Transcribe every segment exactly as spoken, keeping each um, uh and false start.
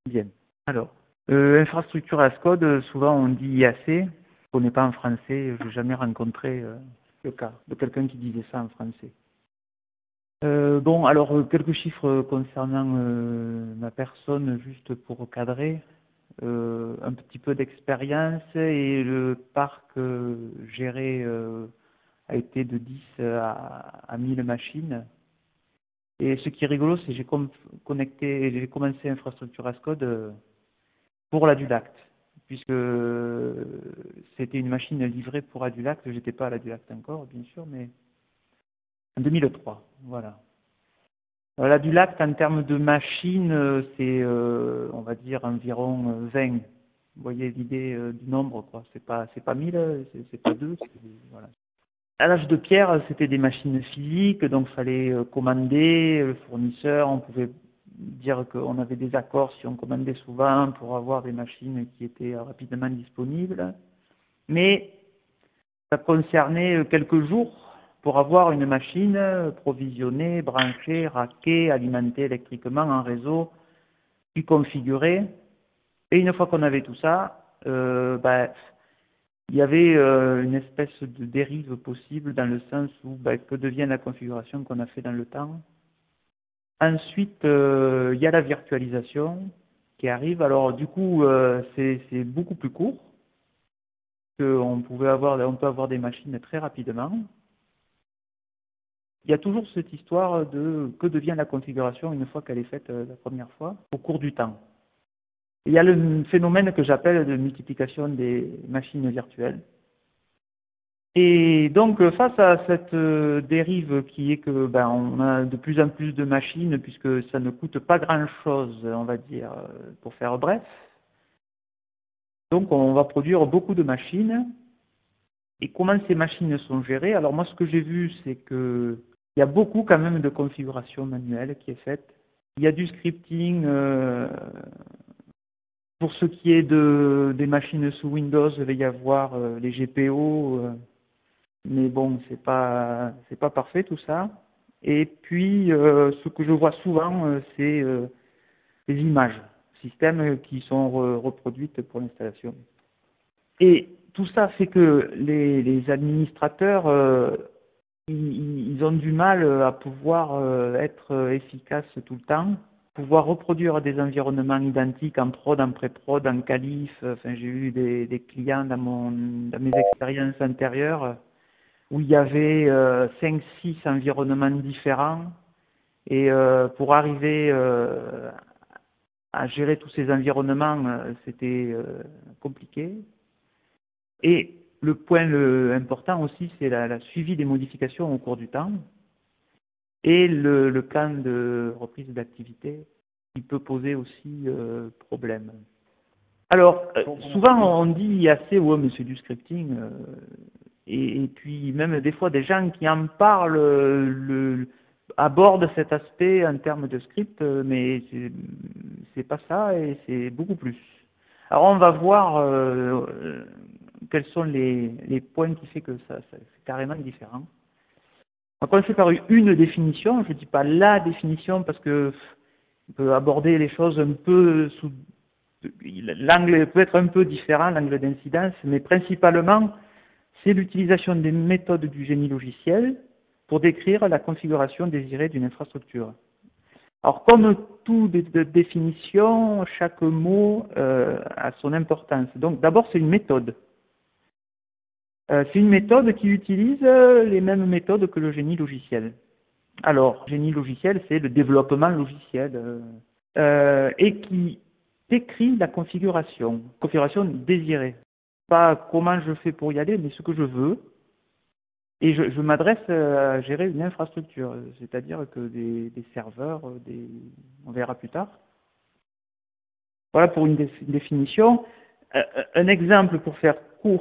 Bien. Alors, euh, infrastructure as code, euh, souvent on dit I A C. Je ne connais pas en français, je n'ai jamais rencontré euh, le cas de quelqu'un qui disait ça en français. Euh, bon, alors euh, quelques chiffres concernant euh, ma personne, juste pour cadrer. Euh, un petit peu d'expérience et le parc euh, géré euh, a été de dix à, à mille machines. Et ce qui est rigolo, c'est que j'ai com connecté, j'ai commencé infrastructure as code euh, pour l'Adulact, puisque euh, c'était une machine livrée pour Adulact. J'étais pas à l'Adulact encore, bien sûr, mais en deux mille trois, voilà. Euh, L'Adulact, en termes de machines, euh, c'est, euh, on va dire, environ euh, vingt. Vous voyez l'idée euh, du nombre, quoi. C'est pas, c'est pas mille, c'est c'est pas deux, c'est, voilà. À l'âge de pierre, c'était des machines physiques, donc il fallait euh, commander le fournisseur. On pouvait dire qu'on avait des accords si on commandait souvent pour avoir des machines qui étaient euh, rapidement disponibles. Mais ça concernait euh, quelques jours pour avoir une machine euh, provisionnée, branchée, rackée, alimentée électriquement en réseau, puis configurée. Et une fois qu'on avait tout ça, euh, bah, il y avait euh, une espèce de dérive possible dans le sens où bah, que devient la configuration qu'on a fait dans le temps. Ensuite, euh, il y a la virtualisation qui arrive. Alors du coup, euh, c'est c'est beaucoup plus court. Que on pouvait avoir, on peut avoir des machines très rapidement. Il y a toujours cette histoire de que devient la configuration une fois qu'elle est faite euh, la première fois, au cours du temps. Il y a le phénomène que j'appelle de multiplication des machines virtuelles. Et donc, face à cette euh, dérive qui est que ben, on a de plus en plus de machines, puisque ça ne coûte pas grand-chose, on va dire, euh, pour faire bref. Donc, on va produire beaucoup de machines. Et comment ces machines sont gérées? Alors moi, ce que j'ai vu, c'est que il y a beaucoup quand même de configuration manuelle qui est faite. Il y a du scripting euh, pour ce qui est de, des machines sous Windows, il va y avoir euh, les G P O. Euh, mais bon, c'est pas c'est pas parfait tout ça. Et puis euh, ce que je vois souvent, euh, c'est euh, les images, systèmes qui sont re reproduites pour l'installation. Et tout ça fait que les, les administrateurs, euh, ils, ils ont du mal à pouvoir euh, être efficaces tout le temps, pouvoir reproduire des environnements identiques en prod, en pré-prod, en qualif. Enfin, j'ai eu des, des clients dans mon dans mes expériences antérieures où il y avait euh, cinq six environnements différents et euh, pour arriver euh, à gérer tous ces environnements, euh, c'était euh, compliqué. Et le point le, important aussi, c'est la, la suivi des modifications au cours du temps et le, le plan de reprise d'activité qui peut poser aussi euh, problème. Alors, euh, souvent on dit assez, ouais, mais c'est du scripting. Euh, et, et puis même des fois des gens qui en parlent euh, le, abordent cet aspect en termes de script, euh, mais c'est pas ça et c'est beaucoup plus. Alors on va voir euh, euh, quels sont les, les points qui fait que ça, ça c'est carrément différent. On va commencer par une définition. Je ne dis pas la définition parce que on peut aborder les choses un peu sous l'angle peut être un peu différent, l'angle d'incidence, mais principalement, c'est l'utilisation des méthodes du génie logiciel pour décrire la configuration désirée d'une infrastructure. Alors, comme toute définition, chaque mot euh, a son importance. Donc, d'abord, c'est une méthode. Euh, c'est une méthode qui utilise les mêmes méthodes que le génie logiciel. Alors, génie logiciel, c'est le développement logiciel euh, euh, et qui décrit la configuration, configuration désirée. Pas comment je fais pour y aller, mais ce que je veux. Et je, je m'adresse à gérer une infrastructure, c'est-à-dire que des, des serveurs, des, on verra plus tard. Voilà pour une, dé, une définition. Euh, un exemple pour faire court.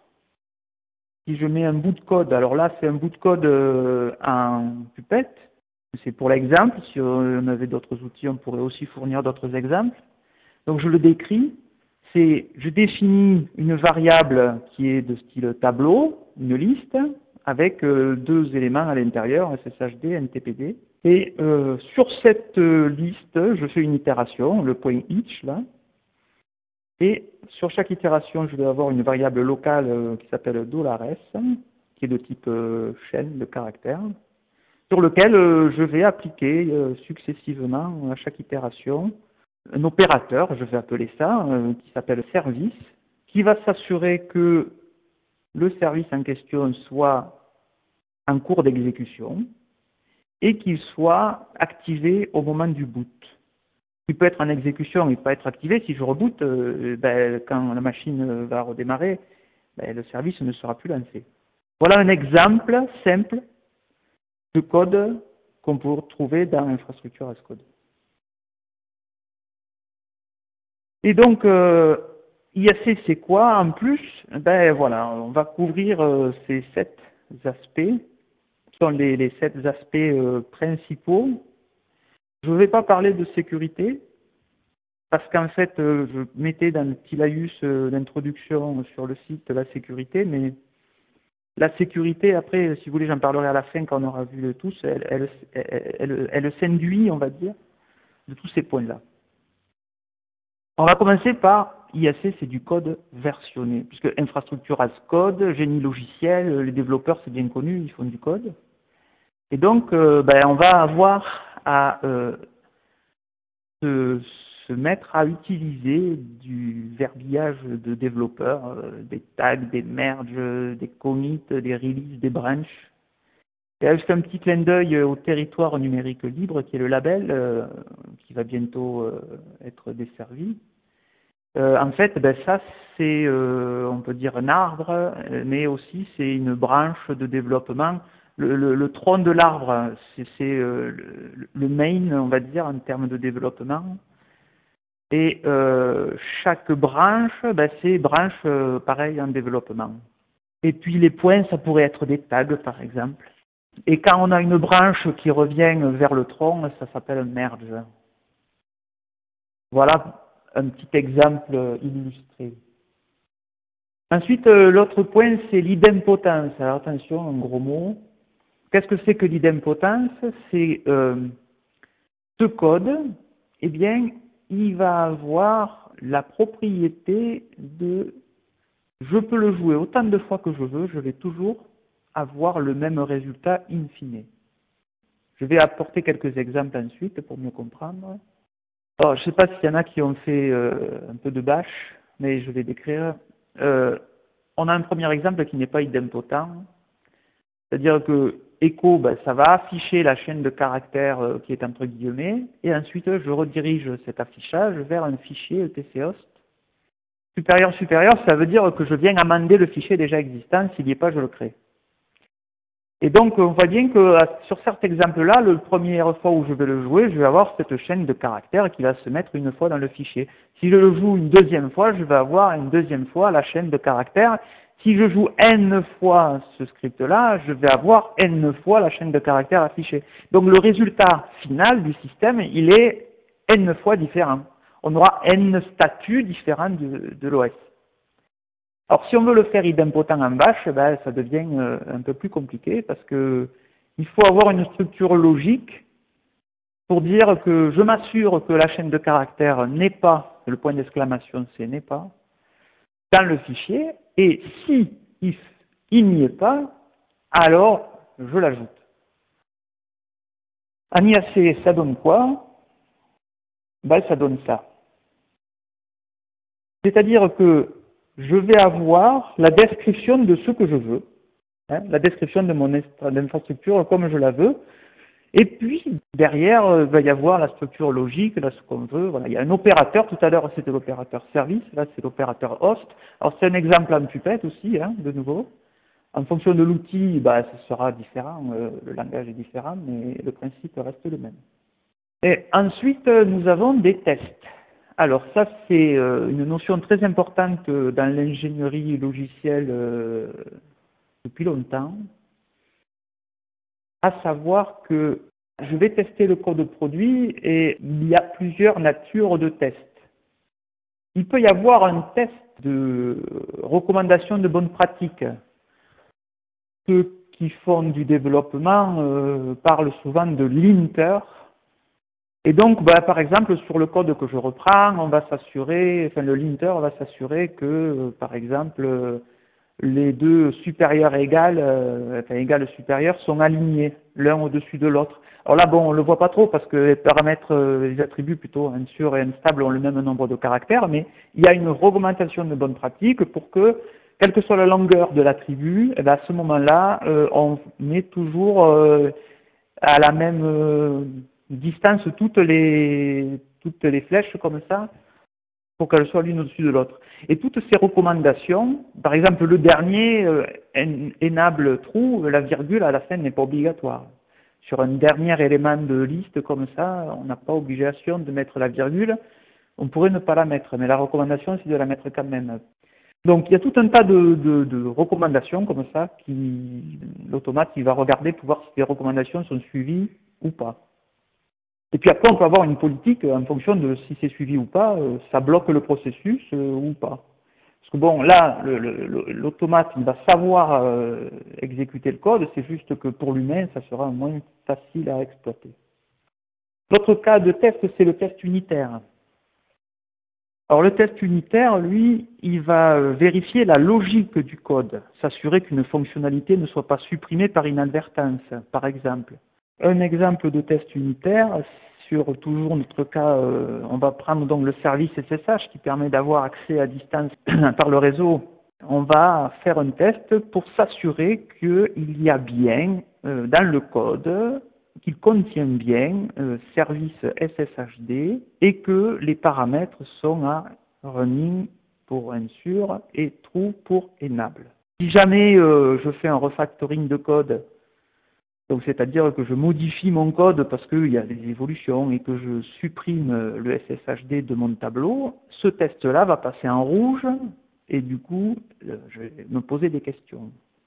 Si je mets un bout de code, alors là c'est un bout de code euh, en Puppet. C'est pour l'exemple. Si on avait d'autres outils, on pourrait aussi fournir d'autres exemples. Donc je le décris, c'est je définis une variable qui est de style tableau, une liste, avec euh, deux éléments à l'intérieur, S S H D, N T P D. Et euh, sur cette euh, liste, je fais une itération, le point each là. Et sur chaque itération, je vais avoir une variable locale euh, qui s'appelle $s, qui est de type euh, chaîne de caractères, sur lequel euh, je vais appliquer euh, successivement à chaque itération un opérateur, je vais appeler ça, euh, qui s'appelle service, qui va s'assurer que le service en question soit en cours d'exécution et qu'il soit activé au moment du boot. Il peut être en exécution, il peut être activé. Si je reboot, euh, ben, quand la machine va redémarrer, ben, le service ne sera plus lancé. Voilà un exemple simple de code qu'on peut retrouver dans l'infrastructure as code. Et donc, euh, I A C, c'est quoi en plus? Ben voilà, on va couvrir euh, ces sept aspects, qui sont les, les sept aspects euh, principaux. Je ne vais pas parler de sécurité, parce qu'en fait, euh, je mettais dans le petit laïus euh, d'introduction sur le site la sécurité, mais la sécurité, après, si vous voulez, j'en parlerai à la fin quand on aura vu le tous, elle, elle, elle, elle, elle s'induit, on va dire, de tous ces points-là. On va commencer par I A C, c'est du code versionné, puisque infrastructure as code, génie logiciel, les développeurs, c'est bien connu, ils font du code. Et donc, euh, ben, on va avoir à euh, se, se mettre à utiliser du verbiage de développeurs, euh, des tags, des merges, des commits, des releases, des branches. Et là, je fais un petit clin d'œil au territoire numérique libre, qui est le label, euh, qui va bientôt euh, être desservi. Euh, en fait, ben ça, c'est, euh, on peut dire, un arbre, mais aussi c'est une branche de développement. Le, le, le tronc de l'arbre, c'est euh, le, le main, on va dire, en termes de développement. Et euh, chaque branche, ben, c'est branche euh, pareil en développement. Et puis les points, ça pourrait être des tags, par exemple. Et quand on a une branche qui revient vers le tronc, ça s'appelle un merge. Voilà un petit exemple illustré. Ensuite, euh, l'autre point, c'est l'idempotence. Alors attention, un gros mot. Qu'est-ce que c'est que l'idempotence? C'est euh, ce code, eh bien, il va avoir la propriété de je peux le jouer autant de fois que je veux, je vais toujours avoir le même résultat in fine. Je vais apporter quelques exemples ensuite pour mieux comprendre. Alors, je ne sais pas s'il y en a qui ont fait euh, un peu de bash, mais je vais décrire. Euh, on a un premier exemple qui n'est pas idempotent, c'est-à-dire que echo, ben, ça va afficher la chaîne de caractères euh, qui est entre guillemets, et ensuite je redirige cet affichage vers un fichier etchost. Supérieur, supérieur, ça veut dire que je viens amender le fichier déjà existant, s'il n'y est pas, je le crée. Et donc, on voit bien que sur cet exemple-là, la première fois où je vais le jouer, je vais avoir cette chaîne de caractères qui va se mettre une fois dans le fichier. Si je le joue une deuxième fois, je vais avoir une deuxième fois la chaîne de caractères. Si je joue n fois ce script-là, je vais avoir n fois la chaîne de caractères affichée. Donc, le résultat final du système, il est n fois différent. On aura n statuts différents de, de l'O S. Alors, si on veut le faire idempotent en bash, ben, ça devient euh, un peu plus compliqué parce que il faut avoir une structure logique pour dire que je m'assure que la chaîne de caractères n'est pas, le point d'exclamation c'est n'est pas, dans le fichier, et si if, il n'y est pas, alors je l'ajoute. En I A C, ça donne quoi? Ben, ça donne ça. C'est-à-dire que je vais avoir la description de ce que je veux, hein, la description de mon infrastructure comme je la veux, et puis derrière il va y avoir la structure logique, là ce qu'on veut. Voilà, il y a un opérateur. Tout à l'heure c'était l'opérateur service, là c'est l'opérateur host. Alors c'est un exemple en Puppet aussi, hein, de nouveau. En fonction de l'outil, bah, ce sera différent, euh, le langage est différent, mais le principe reste le même. Et ensuite, nous avons des tests. Alors ça, c'est euh, une notion très importante dans l'ingénierie logicielle euh, depuis longtemps, à savoir que je vais tester le code produit et il y a plusieurs natures de tests. Il peut y avoir un test de recommandation de bonne pratique que qui font du développement euh, parlent souvent de linter. Et donc, bah, par exemple, sur le code que je reprends, on va s'assurer, enfin le linter va s'assurer que, euh, par exemple, euh, les deux supérieurs égales, euh, enfin égales supérieurs sont alignés l'un au-dessus de l'autre. Alors là, bon, on le voit pas trop parce que les paramètres, euh, les attributs plutôt unsure et unstable ont le même nombre de caractères, mais il y a une augmentation de bonne pratique pour que, quelle que soit la longueur de l'attribut, eh ben, à ce moment-là, euh, on met toujours euh, à la même euh, distance toutes les toutes les flèches comme ça pour qu'elles soient l'une au-dessus de l'autre. Et toutes ces recommandations, par exemple le dernier, euh, enable true, la virgule à la fin n'est pas obligatoire. Sur un dernier élément de liste comme ça, on n'a pas obligation de mettre la virgule, on pourrait ne pas la mettre, mais la recommandation c'est de la mettre quand même. Donc il y a tout un tas de, de, de recommandations comme ça qui l'automate il va regarder pour voir si les recommandations sont suivies ou pas. Et puis après, on peut avoir une politique en fonction de si c'est suivi ou pas, euh, ça bloque le processus euh, ou pas. Parce que bon, là, le- le- l'automate, il va savoir euh, exécuter le code, c'est juste que pour l'humain, ça sera moins facile à exploiter. L'autre cas de test, c'est le test unitaire. Alors le test unitaire, lui, il va euh, vérifier la logique du code, s'assurer qu'une fonctionnalité ne soit pas supprimée par inadvertance, par exemple. Un exemple de test unitaire, sur toujours notre cas, euh, on va prendre donc le service S S H qui permet d'avoir accès à distance par le réseau. On va faire un test pour s'assurer qu'il y a bien euh, dans le code, qu'il contient bien euh, service S S H D et que les paramètres sont à running pour ensure et true pour enable. Si jamais euh, je fais un refactoring de code, donc c'est-à-dire que je modifie mon code parce qu'il y a des évolutions et que je supprime le S S H D de mon tableau, ce test-là va passer en rouge et du coup, je vais me poser des questions.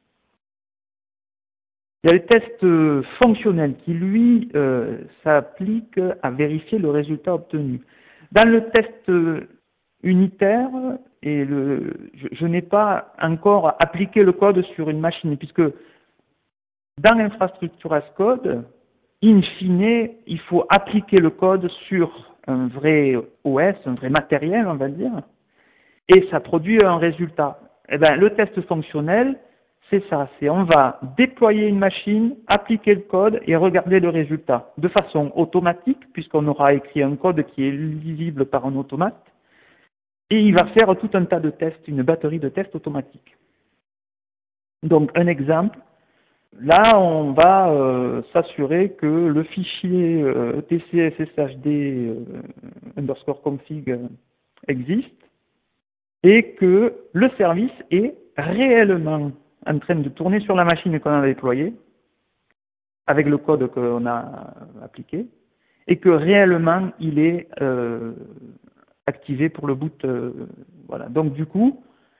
Il y a le test fonctionnel qui, lui, euh, s'applique à vérifier le résultat obtenu. Dans le test unitaire, et le, je, je n'ai pas encore appliqué le code sur une machine, puisque dans l'infrastructure as code, in fine, il faut appliquer le code sur un vrai O S, un vrai matériel, on va dire, et ça produit un résultat. Eh ben, le test fonctionnel, c'est ça, c'est on va déployer une machine, appliquer le code et regarder le résultat de façon automatique, puisqu'on aura écrit un code qui est lisible par un automate, et il va faire tout un tas de tests, une batterie de tests automatiques. Donc, un exemple, là, on va euh, s'assurer que le fichier euh, T C S S H D euh, underscore config euh, existe et que le service est réellement en train de tourner sur la machine qu'on a déployée avec le code qu'on a appliqué et que réellement il est euh, activé pour le boot. Euh, voilà. Donc du coup,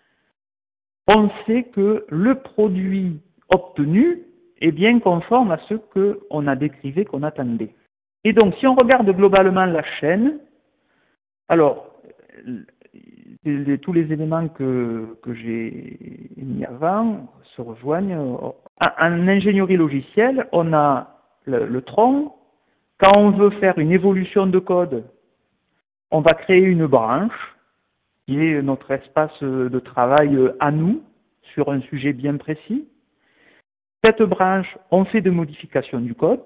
on sait que le produit obtenu est bien conforme à ce qu'on a décrivé, qu'on attendait. Et donc, si on regarde globalement la chaîne, alors, les, les, tous les éléments que, que j'ai mis avant se rejoignent. En ingénierie logicielle, on a le, le tronc. Quand on veut faire une évolution de code, on va créer une branche qui est notre espace de travail à nous, sur un sujet bien précis. Cette branche, on fait des modifications du code,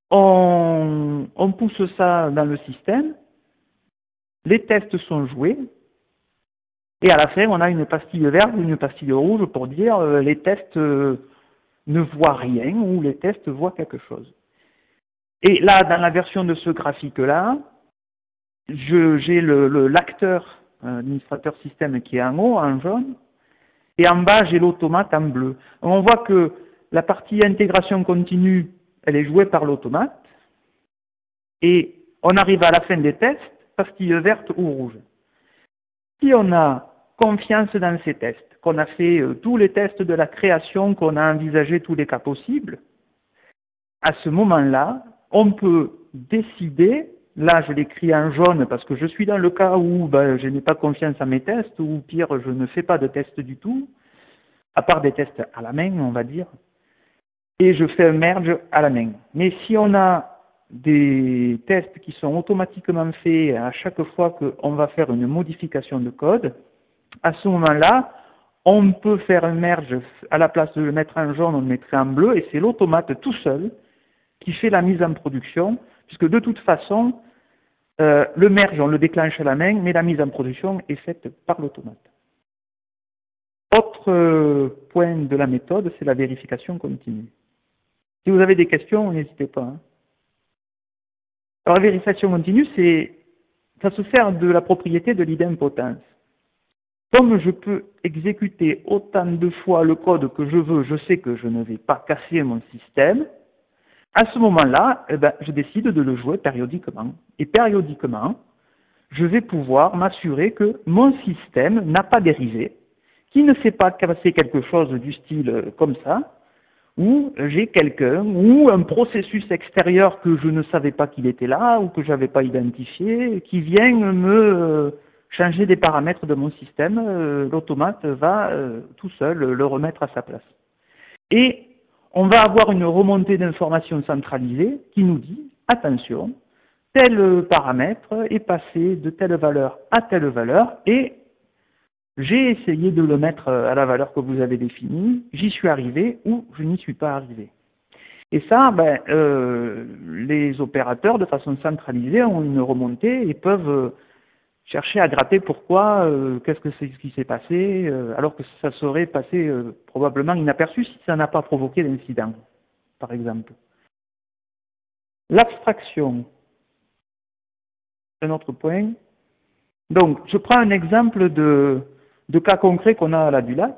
on, on pousse ça dans le système, les tests sont joués, et à la fin, on a une pastille verte ou une pastille rouge pour dire euh, les tests euh, ne voient rien ou les tests voient quelque chose. Et là, dans la version de ce graphique-là, j'ai le, le, l'acteur, administrateur système qui est en haut, en jaune, et en bas, j'ai l'automate en bleu. On voit que la partie intégration continue, elle est jouée par l'automate, et on arrive à la fin des tests, pastille verte ou rouge. Si on a confiance dans ces tests, qu'on a fait euh, tous les tests de la création, qu'on a envisagé tous les cas possibles, à ce moment-là, on peut décider, là je l'écris en jaune parce que je suis dans le cas où ben, je n'ai pas confiance à mes tests, ou pire, je ne fais pas de tests du tout, à part des tests à la main, on va dire. et je fais un merge à la main. Mais si on a des tests qui sont automatiquement faits à chaque fois qu'on va faire une modification de code, à ce moment-là, on peut faire un merge, à la place de le mettre en jaune, on le mettrait en bleu, et c'est l'automate tout seul qui fait la mise en production, puisque de toute façon, euh, le merge, on le déclenche à la main, mais la mise en production est faite par l'automate. Autre euh, point de la méthode, c'est la vérification continue. Si vous avez des questions, n'hésitez pas. Hein. Alors la vérification continue, c'est, ça se sert de la propriété de l'idempotence. Comme je peux exécuter autant de fois le code que je veux, je sais que je ne vais pas casser mon système. À ce moment-là, eh ben, je décide de le jouer périodiquement. Et périodiquement, je vais pouvoir m'assurer que mon système n'a pas dérivé, qu'il ne s'est pas cassé quelque chose du style comme ça, ou j'ai quelqu'un, ou un processus extérieur que je ne savais pas qu'il était là, ou que je n'avais pas identifié, qui vient me changer des paramètres de mon système, euh, l'automate va euh, tout seul le remettre à sa place. Et on va avoir une remontée d'informations centralisée qui nous dit, attention, tel paramètre est passé de telle valeur à telle valeur, et j'ai essayé de le mettre à la valeur que vous avez définie, j'y suis arrivé ou je n'y suis pas arrivé. Et ça, ben, euh, les opérateurs, de façon centralisée, ont une remontée et peuvent euh, chercher à gratter pourquoi, euh, qu'est-ce que c'est ce qui s'est passé, euh, alors que ça serait passé euh, probablement inaperçu si ça n'a pas provoqué d'incident, par exemple. L'abstraction, un autre point. Donc, je prends un exemple de, de cas concret qu'on a à la Dulat.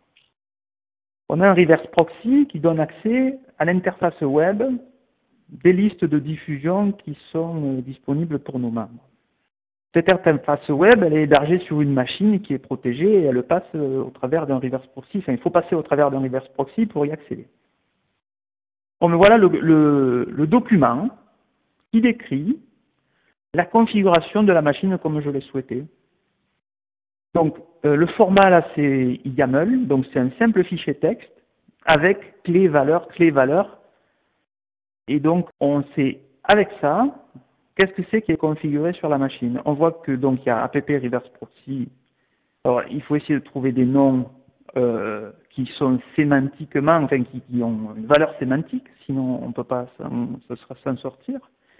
On a un reverse proxy qui donne accès à l'interface web des listes de diffusion qui sont euh, disponibles pour nos membres. Cette interface web, elle est hébergée sur une machine qui est protégée et elle passe euh, au travers d'un reverse proxy. Enfin, il faut passer au travers d'un reverse proxy pour y accéder. Bon, mais voilà le, le, le document qui décrit la configuration de la machine comme je l'ai souhaité. Donc, euh, le format là, c'est YAML, donc c'est un simple fichier texte avec clé valeur, clé valeur. Et donc, on sait avec ça, qu'est-ce que c'est qui est configuré sur la machine. On voit que donc il y a app reverse proxy. Alors, il faut essayer de trouver des noms euh, qui sont sémantiquement, enfin qui, qui ont une valeur sémantique, sinon on ne peut pas ce sera s'en sortir.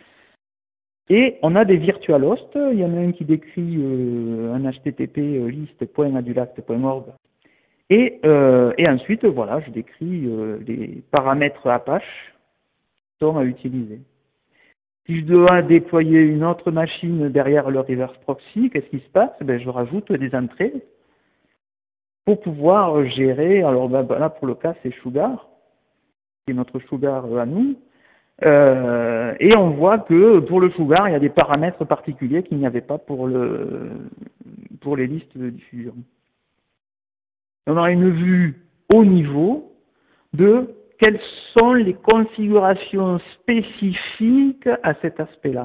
Et on a des virtual hosts. Il y en a un qui décrit euh, un H T T P list point adulact point org. Et, euh, et ensuite, voilà, je décris euh, les paramètres Apache qui sont à utiliser. Si je dois déployer une autre machine derrière le reverse proxy, qu'est-ce qui se passe? Ben, je rajoute des entrées pour pouvoir gérer. Alors ben, ben là, pour le cas, c'est Sugar, qui est notre Sugar à nous. Euh, et on voit que pour le Sugar, il y a des paramètres particuliers qu'il n'y avait pas pour, le, pour les listes de diffusion. On aura une vue haut niveau de quelles sont les configurations spécifiques à cet aspect-là.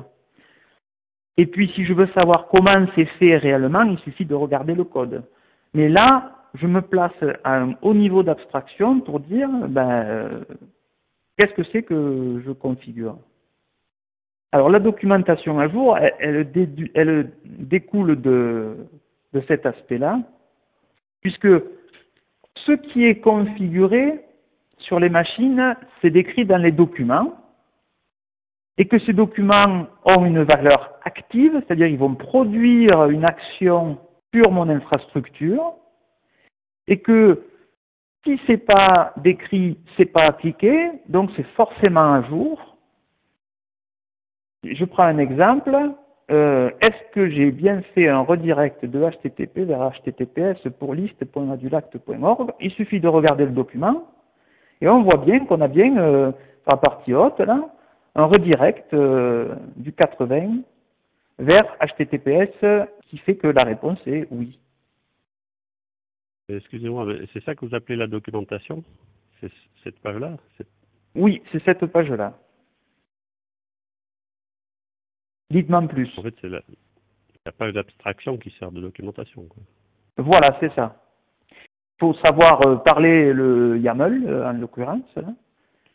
Et puis, si je veux savoir comment c'est fait réellement, il suffit de regarder le code. Mais là, je me place à un haut niveau d'abstraction pour dire, ben, euh, qu'est-ce que c'est que je configure? Alors, la documentation à jour, elle, elle, dédu, elle découle de, de cet aspect-là, puisque ce qui est configuré sur les machines, c'est décrit dans les documents, et que ces documents ont une valeur active, c'est-à-dire ils vont produire une action sur mon infrastructure, et que si c'est pas décrit, c'est pas appliqué, donc c'est forcément à jour. Je prends un exemple. Euh, est-ce que j'ai bien fait un redirect de H T T P vers H T T P S pour list point adulact point org? Il suffit de regarder le document et on voit bien qu'on a bien, euh, sur la partie haute, là, un redirect euh, du quatre-vingts vers H T T P S qui fait que la réponse est oui. Excusez-moi, mais c'est ça que vous appelez la documentation? C'est cette page-là? Oui, c'est cette page-là. Dites-moi en plus. En fait, c'est la, la page d'abstraction qui sert de documentation, quoi. Voilà, c'est ça. Il faut savoir euh, parler le YAML, euh, en l'occurrence.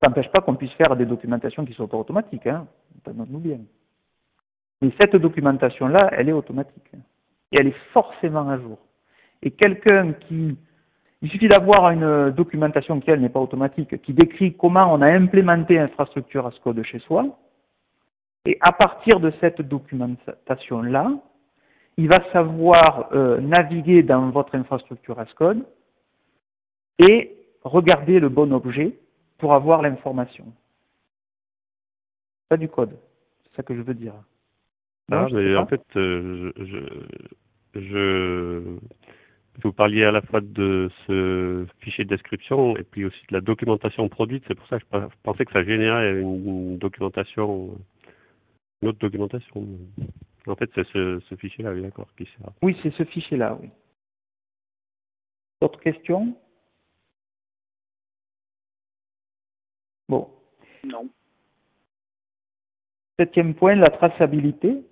Ça n'empêche pas qu'on puisse faire des documentations qui sont pas automatiques, hein, entendons-nous bien. Mais cette documentation-là, elle est automatique. Et elle est forcément à jour. Et quelqu'un qui... Il suffit d'avoir une documentation qui, elle, n'est pas automatique, qui décrit comment on a implémenté l'infrastructure as code chez soi. Et à partir de cette documentation-là, il va savoir euh, naviguer dans votre infrastructure as code et regarder le bon objet pour avoir l'information. Pas du code, c'est ça que je veux dire. Ah, Non, je sais mais pas. en fait, euh, je, je, je, vous parliez à la fois de ce fichier de description et puis aussi de la documentation produite. C'est pour ça que je pensais que ça générait une documentation, une autre documentation. En fait, c'est ce, ce fichier-là, oui, d'accord, qui sert. Oui, c'est ce fichier-là, oui. D'autres questions? Bon. Non. Septième point, la traçabilité.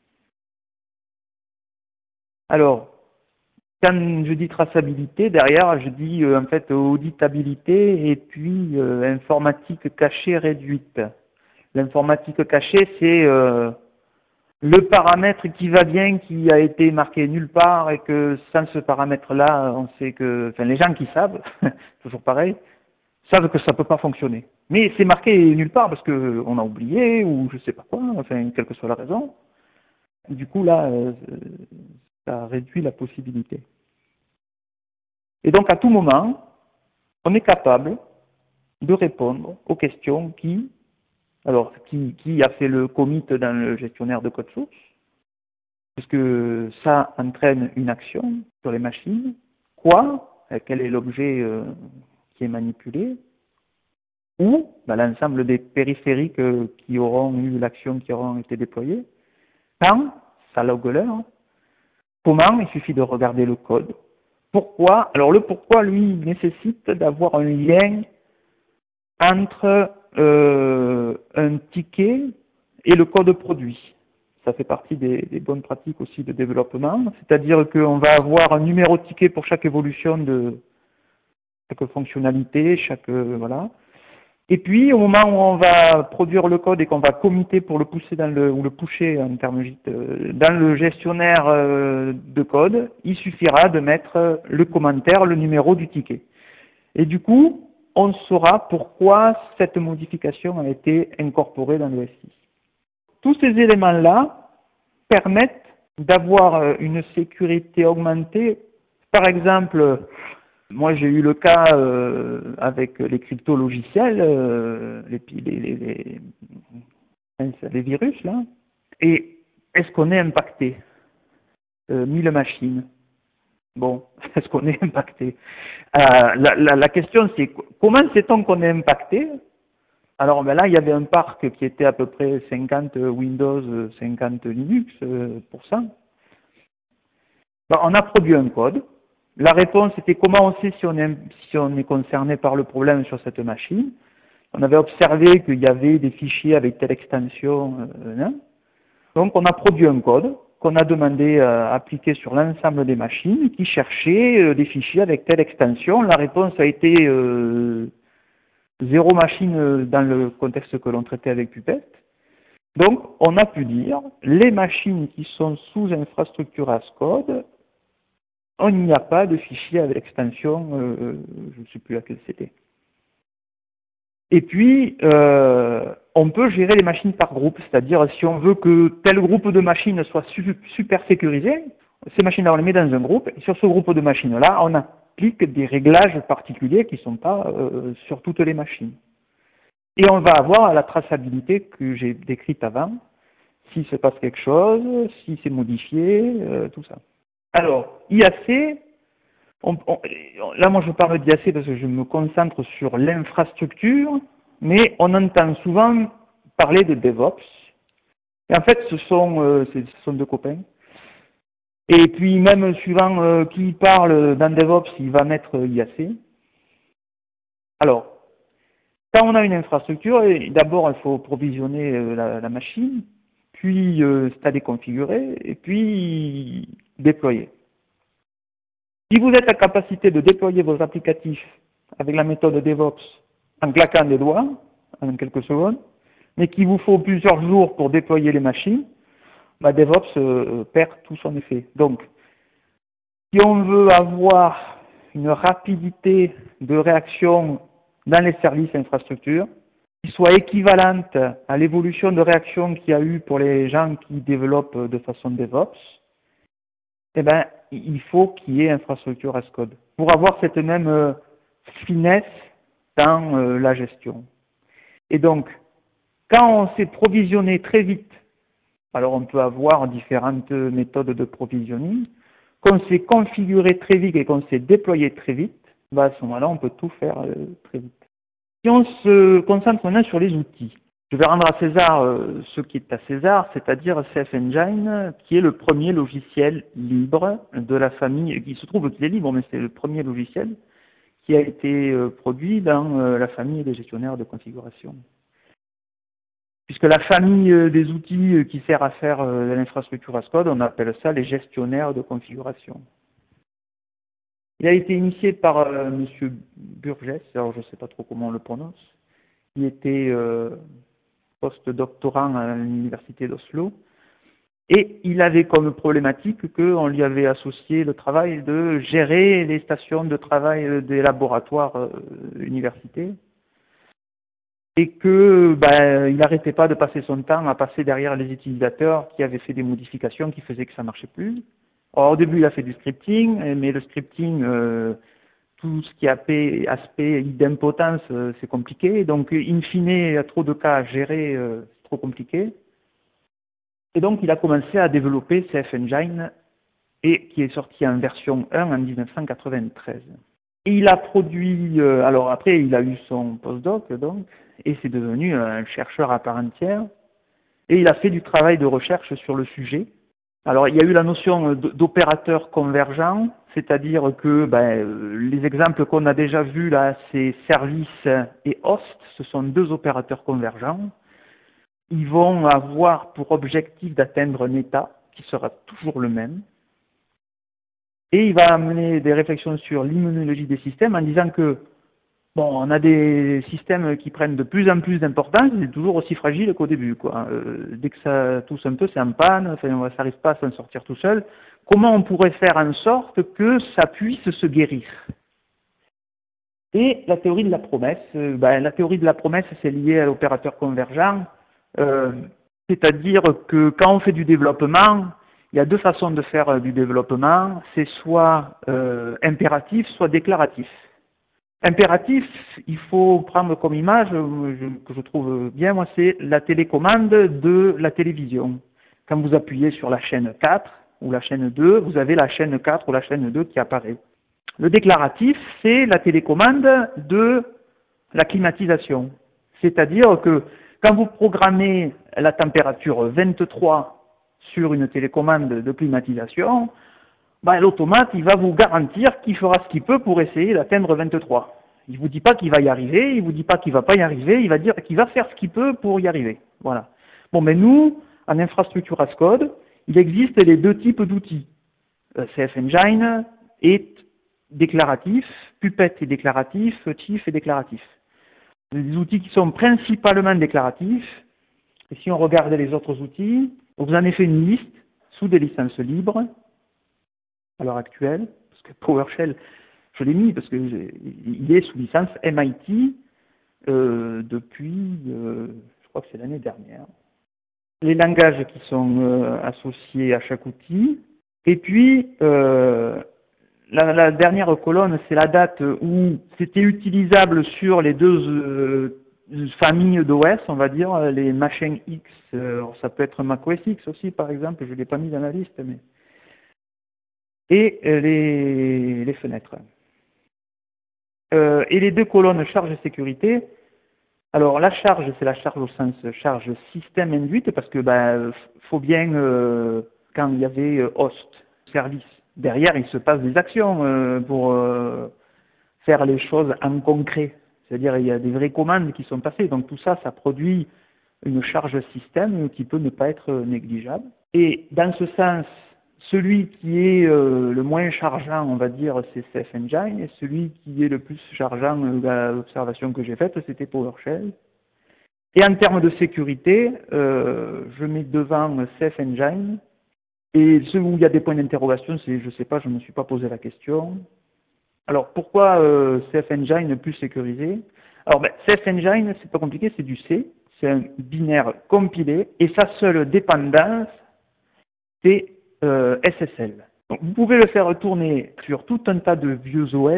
Alors, quand je dis traçabilité, derrière, je dis euh, en fait auditabilité et puis euh, informatique cachée réduite. L'informatique cachée, c'est euh, le paramètre qui va bien, qui a été marqué nulle part et que sans ce paramètre-là, on sait que, enfin les gens qui savent, toujours pareil, savent que ça ne peut pas fonctionner. Mais c'est marqué nulle part parce qu'on a oublié ou je sais pas quoi, enfin quelle que soit la raison. Du coup là, euh, ça réduit la possibilité. Et donc à tout moment, on est capable de répondre aux questions qui, alors qui, qui a fait le commit dans le gestionnaire de code source, parce que ça entraîne une action sur les machines. Quoi? Quel est l'objet euh, qui est manipulé? Ou ben, l'ensemble des périphériques euh, qui auront eu l'action qui auront été déployées. Quand? Ça log l'heure. Comment? Il suffit de regarder le code. Pourquoi? Alors le pourquoi, lui, nécessite d'avoir un lien entre euh, un ticket et le code produit. Ça fait partie des, des bonnes pratiques aussi de développement, c'est-à-dire qu'on va avoir un numéro de ticket pour chaque évolution de chaque fonctionnalité, chaque euh, voilà. Et puis au moment où on va produire le code et qu'on va committer pour le pousser dans le ou le pusher en termes euh, dans le gestionnaire euh, de code, il suffira de mettre le commentaire, le numéro du ticket. Et du coup, on saura pourquoi cette modification a été incorporée dans le S I. Tous ces éléments-là permettent d'avoir une sécurité augmentée. Par exemple, moi j'ai eu le cas euh, avec les crypto-logiciels, euh, les, les, les, les, les virus là, et est-ce qu'on est impacté euh, mille machines. Bon, est-ce qu'on est impacté euh, la, la, la question c'est comment sait-on qu'on est impacté? Alors ben là, il y avait un parc qui était à peu près cinquante Windows, cinquante Linux euh, pour ça. Ben, on a produit un code. La réponse était comment on sait si on est, si on est concerné par le problème sur cette machine. On avait observé qu'il y avait des fichiers avec telle extension. Euh, hein. Donc on a produit un code qu'on a demandé à appliquer sur l'ensemble des machines qui cherchaient euh, des fichiers avec telle extension. La réponse a été euh, zéro machine dans le contexte que l'on traitait avec Puppet. Donc, on a pu dire, les machines qui sont sous infrastructure as code, on n'y a pas de fichier avec l'extension, euh, je ne sais plus laquelle c'était. Et puis, euh, on peut gérer les machines par groupe, c'est-à-dire si on veut que tel groupe de machines soit su super sécurisé, ces machines-là, on les met dans un groupe, et sur ce groupe de machines-là, on applique des réglages particuliers qui ne sont pas euh, sur toutes les machines. Et on va avoir la traçabilité que j'ai décrite avant, s'il se passe quelque chose, si c'est modifié, euh, tout ça. Alors, I A C, on, on, là moi je parle d'I A C parce que je me concentre sur l'infrastructure, mais on entend souvent parler de DevOps. Et en fait, ce sont, euh, ce sont deux copains. Et puis même suivant euh, qui parle dans DevOps, il va mettre I A C. Alors, quand on a une infrastructure, d'abord il faut provisionner la, la machine, puis euh, installer, configurer, et puis déployer. Si vous êtes à capacité de déployer vos applicatifs avec la méthode DevOps en claquant des doigts, en quelques secondes, mais qu'il vous faut plusieurs jours pour déployer les machines, bah, DevOps euh, perd tout son effet. Donc, si on veut avoir une rapidité de réaction dans les services infrastructures, qui soit équivalente à l'évolution de réaction qu'il y a eu pour les gens qui développent de façon DevOps, eh ben, il faut qu'il y ait infrastructure as code pour avoir cette même euh, finesse dans euh, la gestion. Et donc, quand on s'est provisionné très vite, alors on peut avoir différentes méthodes de provisioning, qu'on s'est configuré très vite et qu'on s'est déployé très vite, bah à ce moment-là, on peut tout faire euh, très vite. Si on se concentre maintenant sur les outils, je vais rendre à César euh, ce qui est à César, c'est-à-dire C F Engine, qui est le premier logiciel libre de la famille, qui se trouve qu'il est libre, mais c'est le premier logiciel qui a été euh, produit dans euh, la famille des gestionnaires de configuration. Puisque la famille euh, des outils euh, qui sert à faire euh, de l'infrastructure as code, on appelle ça les gestionnaires de configuration. Il a été initié par euh, M. Burgess, alors je ne sais pas trop comment on le prononce, qui était euh, post-doctorant à l'université d'Oslo, et il avait comme problématique qu'on lui avait associé le travail de gérer les stations de travail des laboratoires euh, universitaires, et que ben, il n'arrêtait pas de passer son temps à passer derrière les utilisateurs qui avaient fait des modifications qui faisaient que ça ne marchait plus. Alors, au début, il a fait du scripting, mais le scripting, euh, tout ce qui a aspect idempotence, euh, c'est compliqué. Donc, in fine, il y a trop de cas à gérer, euh, c'est trop compliqué. Et donc, il a commencé à développer C F Engine, et qui est sorti en version un en mille neuf cent quatre-vingt-treize. Et il a produit, euh, alors après, il a eu son postdoc, donc, et c'est devenu un chercheur à part entière. Et il a fait du travail de recherche sur le sujet. Alors, il y a eu la notion d'opérateur convergent, c'est-à-dire que ben, les exemples qu'on a déjà vus là, c'est service et host, ce sont deux opérateurs convergents. Ils vont avoir pour objectif d'atteindre un état qui sera toujours le même. Et il va amener des réflexions sur l'immunologie des systèmes en disant que bon, on a des systèmes qui prennent de plus en plus d'importance, mais toujours aussi fragiles qu'au début, quoi. Euh, dès que ça tousse un peu, c'est en panne, enfin, ça n'arrive pas à s'en sortir tout seul. Comment on pourrait faire en sorte que ça puisse se guérir? Et la théorie de la promesse, euh, ben, la théorie de la promesse, c'est lié à l'opérateur convergent, euh, c'est-à-dire que quand on fait du développement, il y a deux façons de faire du développement, c'est soit euh, impératif, soit déclaratif. Impératif, il faut prendre comme image, que je trouve bien, moi, c'est la télécommande de la télévision. Quand vous appuyez sur la chaîne quatre ou la chaîne deux, vous avez la chaîne quatre ou la chaîne deux qui apparaît. Le déclaratif, c'est la télécommande de la climatisation. C'est-à-dire que quand vous programmez la température vingt-trois sur une télécommande de climatisation, ben, l'automate, il va vous garantir qu'il fera ce qu'il peut pour essayer d'atteindre vingt-trois. Il ne vous dit pas qu'il va y arriver, il ne vous dit pas qu'il ne va pas y arriver, il va dire qu'il va faire ce qu'il peut pour y arriver. Voilà. Bon, mais nous, en infrastructure as code, il existe les deux types d'outils. Euh, C F Engine est déclaratif, Puppet est déclaratif, Chief est déclaratif. Des outils qui sont principalement déclaratifs. Et si on regarde les autres outils, on vous en a fait une liste sous des licences libres à l'heure actuelle, parce que PowerShell, je l'ai mis parce que il est sous licence M I T euh, depuis, euh, je crois que c'est l'année dernière. Les langages qui sont euh, associés à chaque outil, et puis euh, la, la dernière colonne, c'est la date où c'était utilisable sur les deux euh, familles d'O S, on va dire, les machines X, euh, ça peut être macOS X aussi par exemple, je ne l'ai pas mis dans la liste, mais et les, les fenêtres. Euh, et les deux colonnes charge et sécurité. Alors la charge, c'est la charge au sens charge système induite, parce que ben, faut bien, euh, quand il y avait euh, host, service, derrière il se passe des actions euh, pour euh, faire les choses en concret. C'est-à-dire il y a des vraies commandes qui sont passées, donc tout ça, ça produit une charge système qui peut ne pas être négligeable. Et dans ce sens, celui qui est euh, le moins chargeant, on va dire, c'est CFEngine, et celui qui est le plus chargeant, euh, l'observation que j'ai faite, c'était PowerShell. Et en termes de sécurité, euh, je mets devant CFEngine, et ce où il y a des points d'interrogation, c'est, je sais pas, je ne me suis pas posé la question. Alors, pourquoi euh, CFEngine plus sécurisé? Alors, ben, CFEngine, c'est pas compliqué, c'est du C, c'est un binaire compilé, et sa seule dépendance, c'est euh, S S L. Donc, vous pouvez le faire tourner sur tout un tas de vieux O S,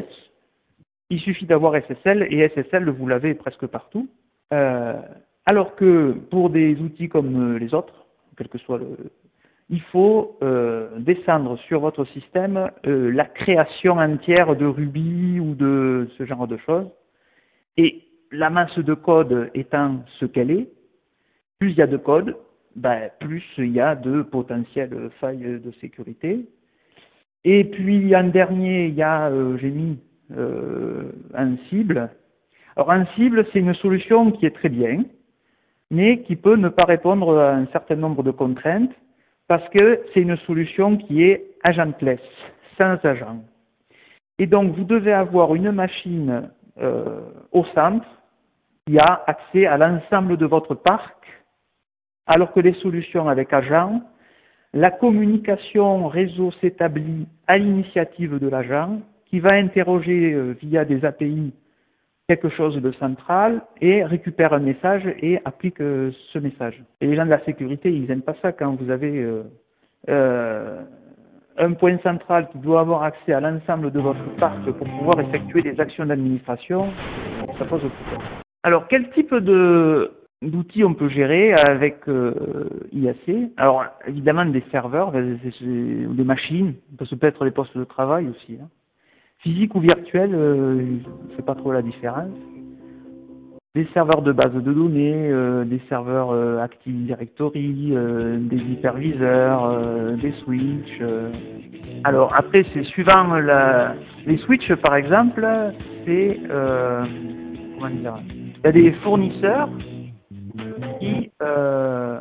il suffit d'avoir S S L, et S S L, vous l'avez presque partout. Euh, alors que pour des outils comme les autres, quel que soit le... il faut euh, descendre sur votre système euh, la création entière de Ruby ou de ce genre de choses. Et la masse de code étant ce qu'elle est, plus il y a de code, ben, plus il y a de potentielles failles de sécurité. Et puis en dernier, il y a, euh, j'ai mis euh, un cible. Alors un cible, c'est une solution qui est très bien, mais qui peut ne pas répondre à un certain nombre de contraintes, parce que c'est une solution qui est agentless, sans agent. Et donc vous devez avoir une machine euh, au centre qui a accès à l'ensemble de votre parc, alors que les solutions avec agent, la communication réseau s'établit à l'initiative de l'agent, qui va interroger euh, via des A P I quelque chose de central et récupère un message et applique euh, ce message. Et les gens de la sécurité, ils n'aiment pas ça quand vous avez euh, euh, un point central qui doit avoir accès à l'ensemble de votre parc pour pouvoir effectuer des actions d'administration. Ça pose problème. Alors, quel type de d'outils on peut gérer avec euh, I A C? Alors, évidemment, des serveurs, des, des, des machines, ça peut être des postes de travail aussi. Hein. Physique ou virtuel, euh, je ne sais pas trop la différence. Des serveurs de base de données, euh, des serveurs euh, Active Directory, euh, des hyperviseurs, euh, des switches. Euh. Alors après, c'est suivant la... les switches, par exemple, c'est euh, comment dire, il y a des fournisseurs qui euh,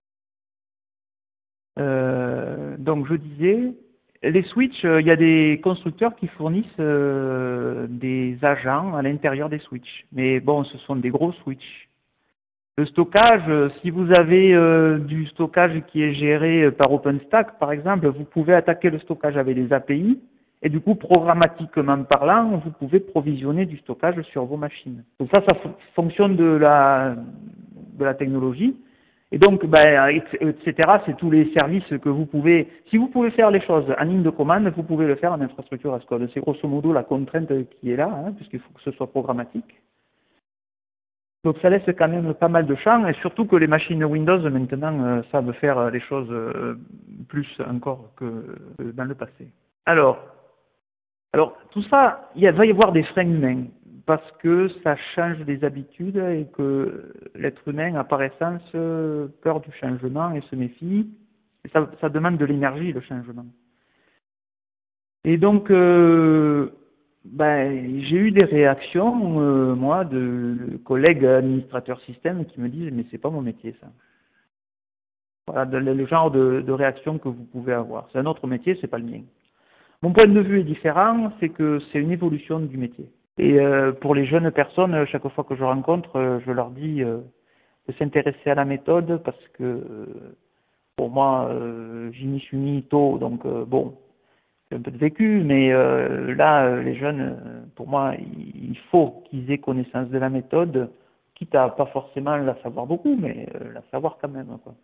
euh, donc je disais. Les switches, euh, il y a des constructeurs qui fournissent euh, des agents à l'intérieur des switches. Mais bon, ce sont des gros switches. Le stockage, euh, si vous avez euh, du stockage qui est géré par OpenStack, par exemple, vous pouvez attaquer le stockage avec des A P I. Et du coup, programmatiquement parlant, vous pouvez provisionner du stockage sur vos machines. Donc ça, ça fonctionne de la, de la technologie. Et donc, ben, et cetera, c'est tous les services que vous pouvez, si vous pouvez faire les choses en ligne de commande, vous pouvez le faire en infrastructure as code. C'est grosso modo la contrainte qui est là, hein, puisqu'il faut que ce soit programmatique. Donc ça laisse quand même pas mal de champs, et surtout que les machines Windows maintenant euh, savent faire les choses euh, plus encore que dans le passé. Alors, alors tout ça, il va y avoir des freins humains, parce que ça change des habitudes et que l'être humain a par essence peur du changement et se méfie. Et ça, ça demande de l'énergie, le changement. Et donc, euh, ben, j'ai eu des réactions, euh, moi, de collègues administrateurs système qui me disent « mais c'est pas mon métier, ça ». Voilà de, le genre de, de réaction que vous pouvez avoir. C'est un autre métier, c'est pas le mien. Mon point de vue est différent, c'est que c'est une évolution du métier. Et euh, pour les jeunes personnes, chaque fois que je rencontre, je leur dis euh, de s'intéresser à la méthode parce que euh, pour moi, euh, j'y m'y suis mis tôt, donc euh, bon, j'ai un peu de vécu, mais euh, là, les jeunes, pour moi, il faut qu'ils aient connaissance de la méthode, quitte à pas forcément la savoir beaucoup, mais euh, la savoir quand même, quoi.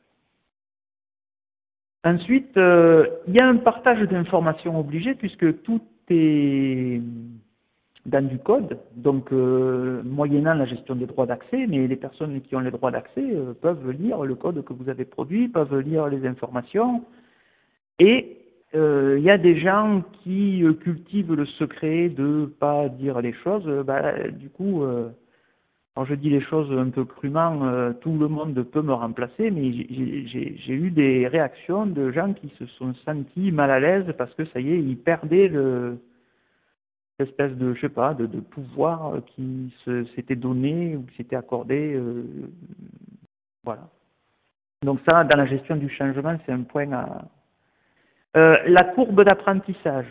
Ensuite, euh, il y a un partage d'informations obligé puisque tout est dans du code, donc euh, moyennant la gestion des droits d'accès, mais les personnes qui ont les droits d'accès euh, peuvent lire le code que vous avez produit, peuvent lire les informations, et euh, il y a des gens qui euh, cultivent le secret de pas dire les choses, bah, du coup, euh, quand je dis les choses un peu crûment, euh, tout le monde peut me remplacer, mais j'ai eu des réactions de gens qui se sont sentis mal à l'aise parce que ça y est, ils perdaient le espèce de, je sais pas, de, de pouvoir qui s'était donné ou qui s'était accordé. Euh, voilà. Donc ça, dans la gestion du changement, c'est un point à, Euh, la courbe d'apprentissage,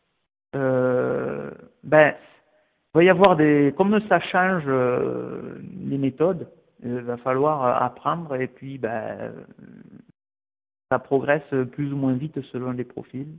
euh, ben, il va y avoir des, comme ça change euh, les méthodes, il va falloir apprendre et puis ben, ça progresse plus ou moins vite selon les profils.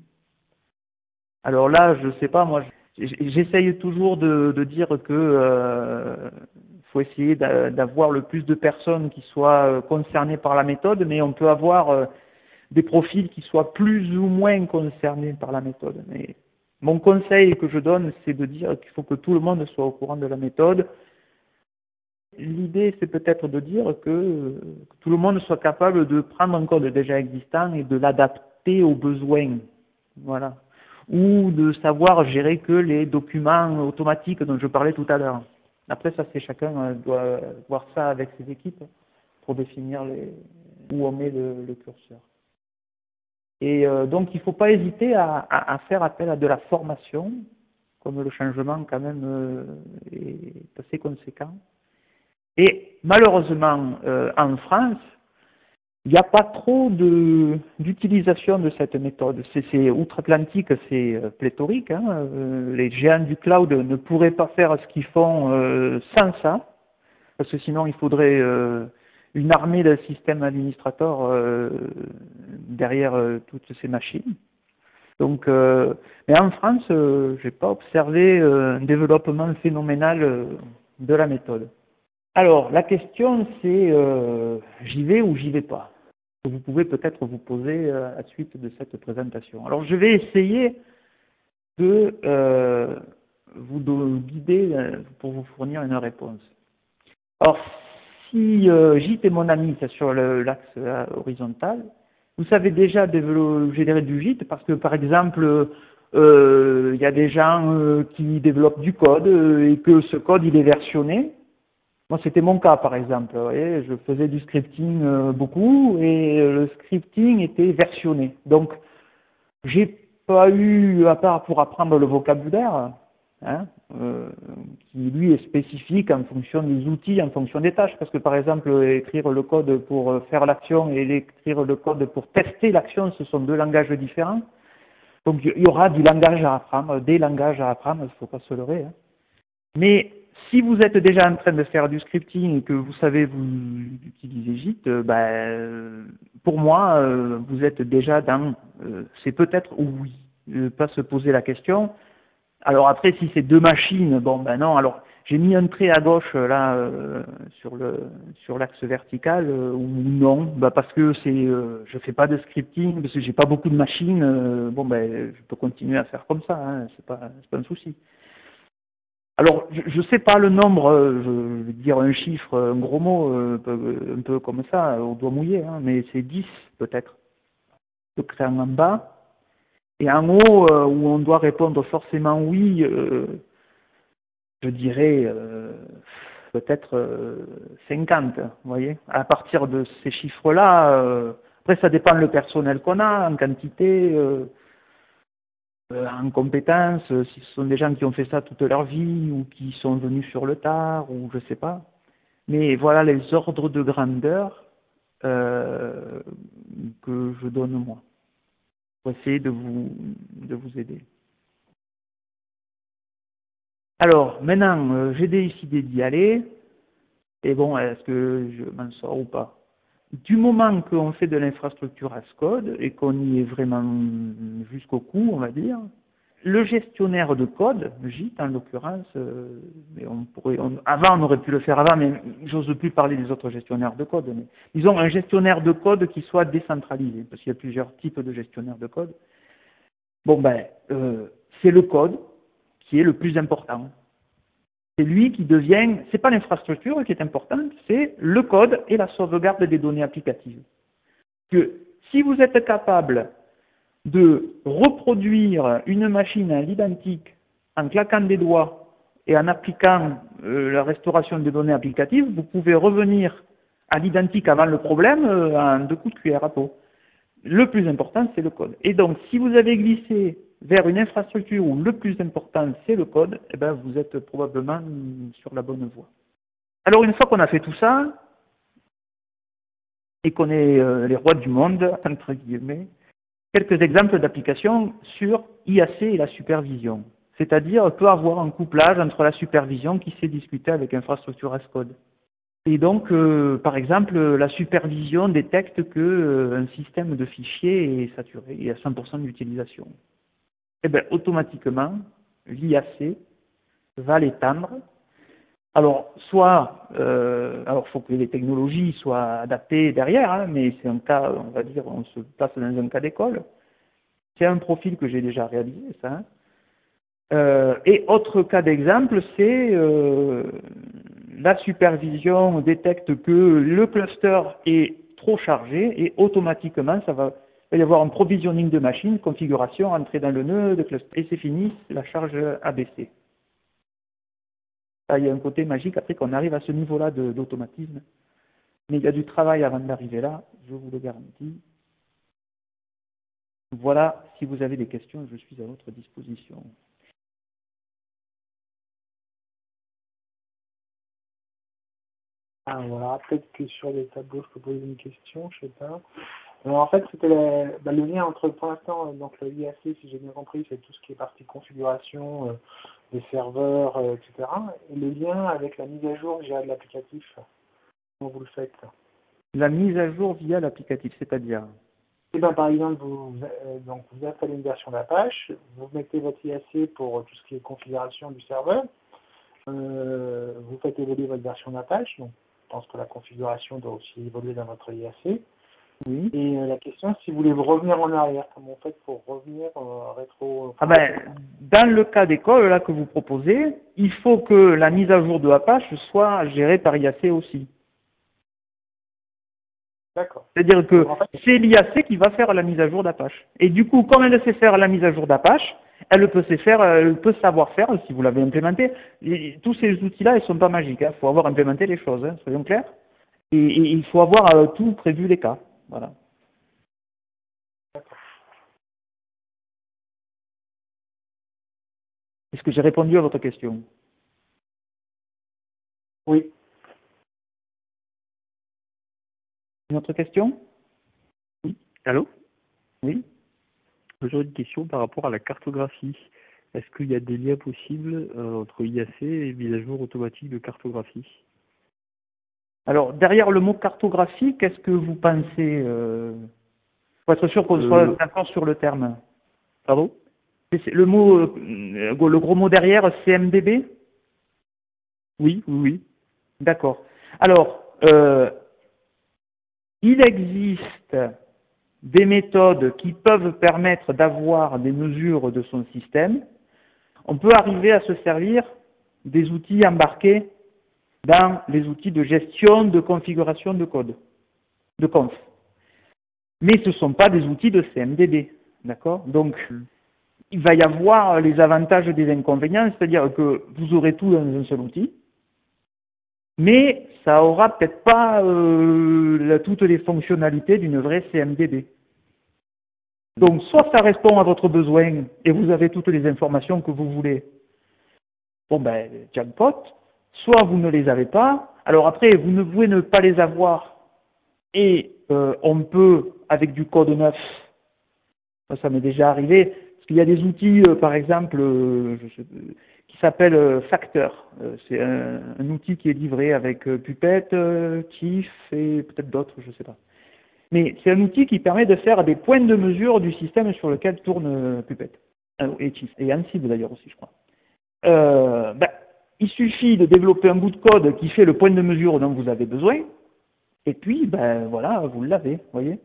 Alors là, je sais pas, moi, j'essaye toujours de, de dire que euh, faut essayer d'avoir le plus de personnes qui soient concernées par la méthode, mais on peut avoir euh, des profils qui soient plus ou moins concernés par la méthode. Mais mon conseil que je donne, c'est de dire qu'il faut que tout le monde soit au courant de la méthode. L'idée, c'est peut-être de dire que, que tout le monde soit capable de prendre un code déjà existant et de l'adapter aux besoins. Voilà. Ou de savoir gérer que les documents automatiques dont je parlais tout à l'heure. Après, ça, c'est chacun doit voir ça avec ses équipes pour définir les, où on met le, le curseur. Et euh, donc, il ne faut pas hésiter à, à, à faire appel à de la formation, comme le changement quand même euh, est assez conséquent. Et malheureusement, euh, en France, il n'y a pas trop de d'utilisation de cette méthode. C'est outre-Atlantique, c'est euh, pléthorique. Hein. Euh, les géants du cloud ne pourraient pas faire ce qu'ils font euh, sans ça, parce que sinon il faudrait euh, une armée de systèmes administrateurs euh, derrière euh, toutes ces machines. Donc, euh, mais en France, euh, j'ai pas observé euh, un développement phénoménal euh, de la méthode. Alors, la question c'est euh, j'y vais ou j'y vais pas. Vous pouvez peut-être vous poser euh, à la suite de cette présentation. Alors, je vais essayer de euh, vous de guider euh, pour vous fournir une réponse. Alors, si euh, Git est mon ami, c'est sur l'axe euh, horizontal, vous savez déjà générer du Git parce que, par exemple, euh, il y a des gens euh, qui développent du code euh, et que ce code, il est versionné. Moi, c'était mon cas, par exemple. Vous voyez, je faisais du scripting euh, beaucoup et euh, le scripting était versionné. Donc, j'ai pas eu, à part pour apprendre le vocabulaire, hein, euh, qui lui est spécifique en fonction des outils, en fonction des tâches. Parce que, par exemple, écrire le code pour faire l'action et écrire le code pour tester l'action, ce sont deux langages différents. Donc, il y aura du langage à apprendre, des langages à apprendre, il ne faut pas se leurrer. Hein. Mais si vous êtes déjà en train de faire du scripting et que vous savez vous utiliser Git, euh, ben, pour moi, euh, vous êtes déjà dans, euh, c'est peut-être oui, euh, pas se poser la question. Alors après, si c'est deux machines, bon ben non. Alors j'ai mis un trait à gauche là euh, sur le sur l'axe vertical euh, ou non, bah parce que c'est, euh, je fais pas de scripting parce que j'ai pas beaucoup de machines. Euh, bon ben, je peux continuer à faire comme ça, hein, c'est pas c'est pas un souci. Alors, je ne sais pas le nombre, euh, je vais dire un chiffre, un gros mot, euh, un, peu, un peu comme ça, au doigt mouillé, hein, mais c'est dix peut-être. Le cran en bas. Et en haut, euh, où on doit répondre forcément oui, euh, je dirais euh, peut-être euh, cinquante, vous voyez. À partir de ces chiffres-là, euh, après ça dépend le personnel qu'on a, en quantité. Euh, Euh, en compétences, euh, si ce sont des gens qui ont fait ça toute leur vie ou qui sont venus sur le tard ou je sais pas. Mais voilà les ordres de grandeur euh, que je donne moi pour essayer de vous de vous aider. Alors maintenant, euh, j'ai décidé d'y aller. Et bon, est-ce que je m'en sors ou pas? Du moment qu'on fait de l'infrastructure as code et qu'on y est vraiment jusqu'au cou, on va dire, le gestionnaire de code, Git en l'occurrence, euh, mais on pourrait, on, avant on aurait pu le faire avant, mais j'ose plus parler des autres gestionnaires de code. Mais disons un gestionnaire de code qui soit décentralisé, parce qu'il y a plusieurs types de gestionnaires de code. Bon ben, euh, c'est le code qui est le plus important. C'est lui qui devient, c'est pas l'infrastructure qui est importante, c'est le code et la sauvegarde des données applicatives. Que si vous êtes capable de reproduire une machine à l'identique en claquant des doigts et en appliquant euh, la restauration des données applicatives, vous pouvez revenir à l'identique avant le problème euh, en deux coups de cuillère à peau. Le plus important, c'est le code. Et donc, si vous avez glissé vers une infrastructure où le plus important, c'est le code, eh ben, vous êtes probablement sur la bonne voie. Alors, une fois qu'on a fait tout ça, et qu'on est euh, les rois du monde, entre guillemets, quelques exemples d'applications sur I A C et la supervision. C'est-à-dire, peut avoir un couplage entre la supervision qui s'est discutée avec infrastructure as code. Et donc, euh, par exemple, la supervision détecte que euh, un système de fichiers est saturé et à cent pour cent d'utilisation. Eh bien, automatiquement, l'I A C va l'étendre. Alors, soit, euh, alors, faut que les technologies soient adaptées derrière, hein, mais c'est un cas, on va dire, on se place dans un cas d'école. C'est un profil que j'ai déjà réalisé, ça. Hein. Euh, et autre cas d'exemple, c'est euh, la supervision détecte que le cluster est trop chargé et automatiquement, ça va, il va y avoir un provisioning de machine, configuration, entrer dans le nœud de cluster, et c'est fini, la charge a baissé. Là, il y a un côté magique après qu'on arrive à ce niveau-là d'automatisme. Mais il y a du travail avant d'arriver là, je vous le garantis. Voilà, si vous avez des questions, je suis à votre disposition. Ah, voilà, peut-être que sur les tableaux, je peux poser une question, je sais pas. Alors, en fait, c'était la- bah, le lien entre, pour l'instant, euh, donc le I A C, si j'ai bien compris, c'est tout ce qui est partie configuration euh, des serveurs, euh, et cetera. Et le lien avec la mise à jour via de l'applicatif, comment vous le faites? La mise à jour via l'applicatif, c'est-à-dire Eh ben, par exemple, vous, euh, donc, vous installez une version d'Apache, vous mettez votre I A C pour tout ce qui est configuration du serveur, euh, vous faites évoluer votre version d'Apache, donc je pense que la configuration doit aussi évoluer dans votre I A C. oui. Et euh, la question, si vous voulez revenir en arrière, comment vous faites pour revenir euh, rétro Ah ben, dans le cas d'école là que vous proposez, il faut que la mise à jour de Apache soit gérée par I A C aussi. D'accord. C'est-à-dire que En fait, c'est l'I A C qui va faire la mise à jour d'Apache. Et du coup, comme elle sait faire la mise à jour d'Apache, elle peut se faire, elle peut savoir faire si vous l'avez implémenté. Et tous ces outils-là, ils sont pas magiques. Il hein. faut avoir implémenté les choses, hein, soyons clairs. Et, et il faut avoir euh, tout prévu les cas. Voilà. Est-ce que j'ai répondu à votre question? oui. Une autre question? Oui. Allô? Oui. J'aurais une question par rapport à la cartographie. Est-ce qu'il y a des liens possibles euh, entre I A C et mise à jour automatique de cartographie? Alors, derrière le mot cartographie, qu'est-ce que vous pensez euh, pour être sûr qu'on soit euh, d'accord sur le terme? Pardon? C'est le mot, euh, le gros mot derrière, C M D B? Oui, oui, oui. D'accord. Alors, euh, il existe des méthodes qui peuvent permettre d'avoir des mesures de son système. On peut arriver à se servir des outils embarqués dans les outils de gestion de configuration de code, de conf. Mais ce ne sont pas des outils de C M D B. D'accord? Donc, il va y avoir les avantages et les inconvénients, c'est-à-dire que vous aurez tout dans un seul outil, mais ça aura peut-être pas euh, la, toutes les fonctionnalités d'une vraie C M D B. Donc, soit ça répond à votre besoin et vous avez toutes les informations que vous voulez, bon ben, jackpot, soit vous ne les avez pas, alors après, vous ne pouvez ne pas les avoir et euh, on peut, avec du code neuf, ça, ça m'est déjà arrivé, parce qu'il y a des outils, euh, par exemple, euh, je sais, euh, qui s'appellent euh, Factor. Euh, c'est un, un outil qui est livré avec euh, Puppet, euh, Chief et peut-être d'autres, je ne sais pas. Mais c'est un outil qui permet de faire des points de mesure du système sur lequel tourne euh, Puppet. Euh, et Chief, et Ansible d'ailleurs aussi, je crois. Euh, ben, il suffit de développer un bout de code qui fait le point de mesure dont vous avez besoin, et puis, ben voilà, vous l'avez, voyez.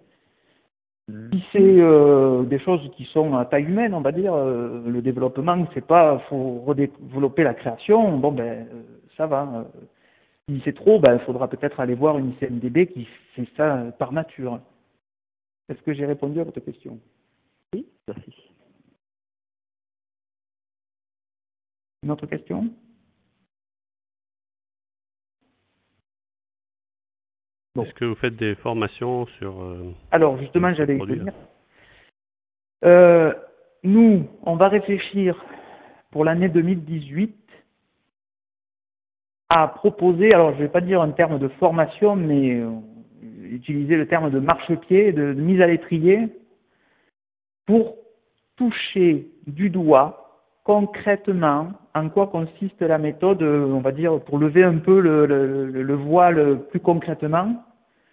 Si c'est euh, des choses qui sont à taille humaine, on va dire, euh, le développement, c'est pas, faut redévelopper la création, bon ben, euh, ça va. Euh, si c'est trop, ben, il faudra peut-être aller voir une C M D B qui fait ça euh, par nature. Est-ce que j'ai répondu à votre question? Oui, merci. Une autre question? Bon. Est-ce que vous faites des formations sur... Euh, Alors, justement, sur j'allais y produits, venir. Euh, nous, on va réfléchir pour l'année deux mille dix-huit à proposer, alors je ne vais pas dire un terme de formation, mais euh, utiliser le terme de marchepied, de, de mise à l'étrier pour toucher du doigt concrètement en quoi consiste la méthode, on va dire, pour lever un peu le, le, le voile plus concrètement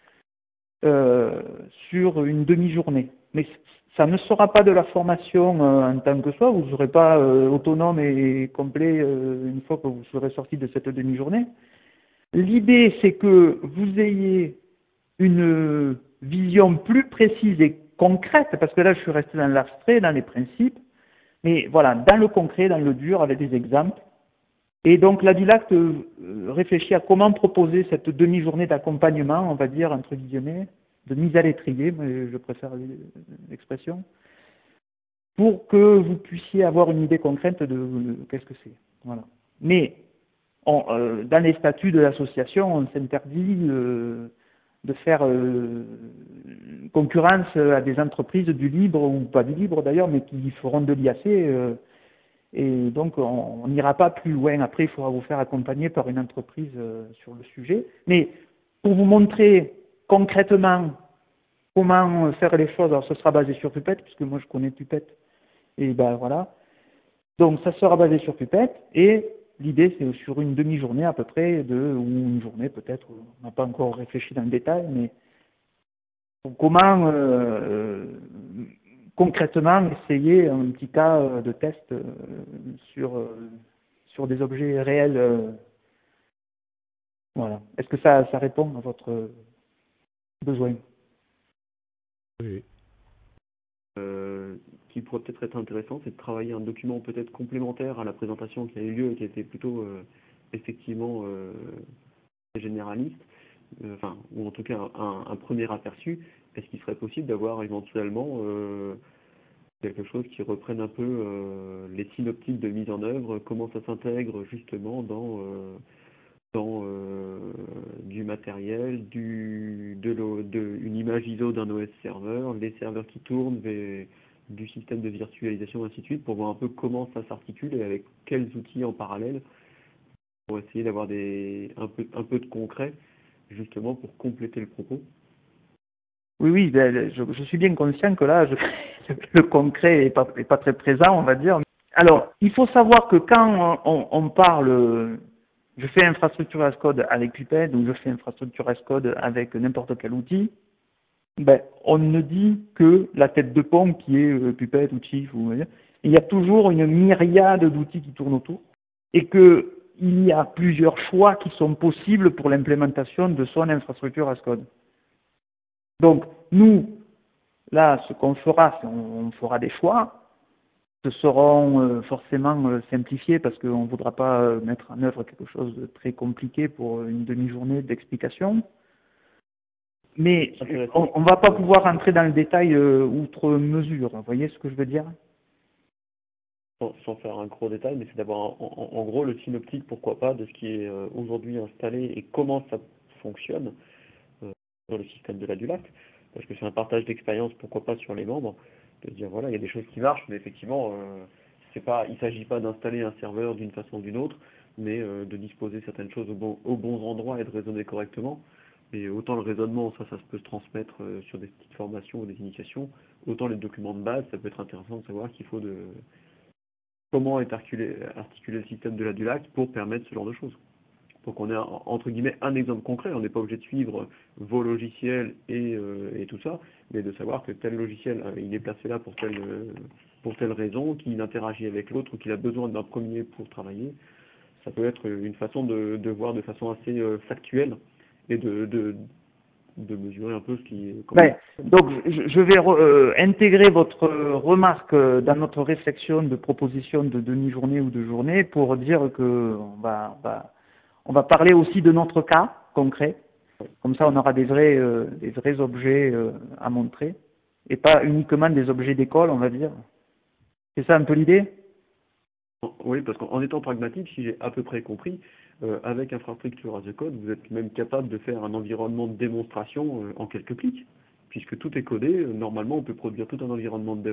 euh, sur une demi-journée. Mais ça ne sera pas de la formation euh, en tant que soi, vous ne serez pas euh, autonome et complet euh, une fois que vous serez sorti de cette demi-journée. L'idée, c'est que vous ayez une vision plus précise et concrète, parce que là, je suis resté dans l'abstrait, dans les principes, mais voilà, dans le concret, dans le dur, avec des exemples. Et donc, l'Adulact euh, réfléchit à comment proposer cette demi-journée d'accompagnement, on va dire, entre guillemets, de mise à l'étrier, mais je préfère l'expression, pour que vous puissiez avoir une idée concrète de, de qu'est-ce que c'est. Voilà. Mais on, euh, dans les statuts de l'association, on s'interdit euh, de faire euh, concurrence à des entreprises du libre, ou pas du libre d'ailleurs, mais qui feront de l'I A C. Euh, et donc, on n'ira pas plus loin. Après, il faudra vous faire accompagner par une entreprise euh, sur le sujet. Mais pour vous montrer concrètement comment faire les choses, alors ce sera basé sur Puppet, puisque moi je connais Puppet. Et ben voilà. Donc, ça sera basé sur Puppet. Et l'idée, c'est sur une demi-journée à peu près, de, ou une journée peut-être, on n'a pas encore réfléchi dans le détail, mais comment euh, concrètement essayer un petit cas de test euh, sur, euh, sur des objets réels. Euh, voilà. Est-ce que ça, ça répond à votre besoin? Oui. Euh, qui pourrait peut-être être intéressant, c'est de travailler un document peut-être complémentaire à la présentation qui a eu lieu et qui était plutôt euh, effectivement euh, généraliste, euh, enfin, ou en tout cas un, un premier aperçu. Est-ce qu'il serait possible d'avoir éventuellement euh, quelque chose qui reprenne un peu euh, les synoptiques de mise en œuvre, comment ça s'intègre justement dans euh, dans euh, du matériel, du, de, l'O- de une image I S O d'un O S serveur, les serveurs qui tournent, des- du système de virtualisation, ainsi de suite, pour voir un peu comment ça s'articule et avec quels outils en parallèle, pour essayer d'avoir des un peu un peu de concret, justement pour compléter le propos. Oui, oui, ben, je, je suis bien conscient que là, je, le concret n'est pas, est pas très présent, on va dire. Alors, il faut savoir que quand on, on parle, je fais infrastructure as code avec Puppet, ou je fais infrastructure as code avec n'importe quel outil, ben, on ne dit que la tête de pont qui est euh, Puppet ou Chief. Ou, il y a toujours une myriade d'outils qui tournent autour, et que il y a plusieurs choix qui sont possibles pour l'implémentation de son infrastructure as code. Donc, nous, là, ce qu'on fera, c'est on, on fera des choix. Ce seront euh, forcément euh, simplifiés parce qu'on ne voudra pas euh, mettre en œuvre quelque chose de très compliqué pour une demi-journée d'explication. Mais on ne va pas pouvoir entrer dans le détail euh, outre mesure. Vous voyez ce que je veux dire? Sans, sans faire un gros détail, mais c'est d'avoir en, en, en gros le synoptique, pourquoi pas, de ce qui est euh, aujourd'hui installé et comment ça fonctionne euh, dans le système de l'Adulact, parce que c'est un partage d'expérience, pourquoi pas, sur les membres, de dire voilà, il y a des choses qui marchent, mais effectivement, euh, c'est pas, il ne s'agit pas d'installer un serveur d'une façon ou d'une autre, mais euh, de disposer certaines choses au bon, aux bons endroits et de raisonner correctement. Et autant le raisonnement, ça, ça peut se transmettre euh, sur des petites formations ou des initiations, autant les documents de base, ça peut être intéressant de savoir qu'il faut de comment est articulé, articulé le système de l'Adulact pour permettre ce genre de choses. Pour qu'on ait, entre guillemets, un exemple concret. On n'est pas obligé de suivre vos logiciels et, euh, et tout ça, mais de savoir que tel logiciel, euh, il est placé là pour telle, euh, pour telle raison, qu'il interagit avec l'autre ou qu'il a besoin d'un premier pour travailler. Ça peut être une façon de, de voir de façon assez euh, factuelle et de, de, de mesurer un peu ce qui est... Ouais, donc, je, je vais re, euh, intégrer votre remarque dans notre réflexion de proposition de demi-journée ou de journée pour dire que on va, on va, on va parler aussi de notre cas concret. Comme ça, on aura des vrais, euh, des vrais objets euh, à montrer et pas uniquement des objets d'école, on va dire. C'est ça un peu l'idée? Oui, parce qu'en étant pragmatique, si j'ai à peu près compris, euh, avec infrastructure as a code, vous êtes même capable de faire un environnement de démonstration euh, en quelques clics, puisque tout est codé. Euh, normalement, on peut produire tout un environnement de...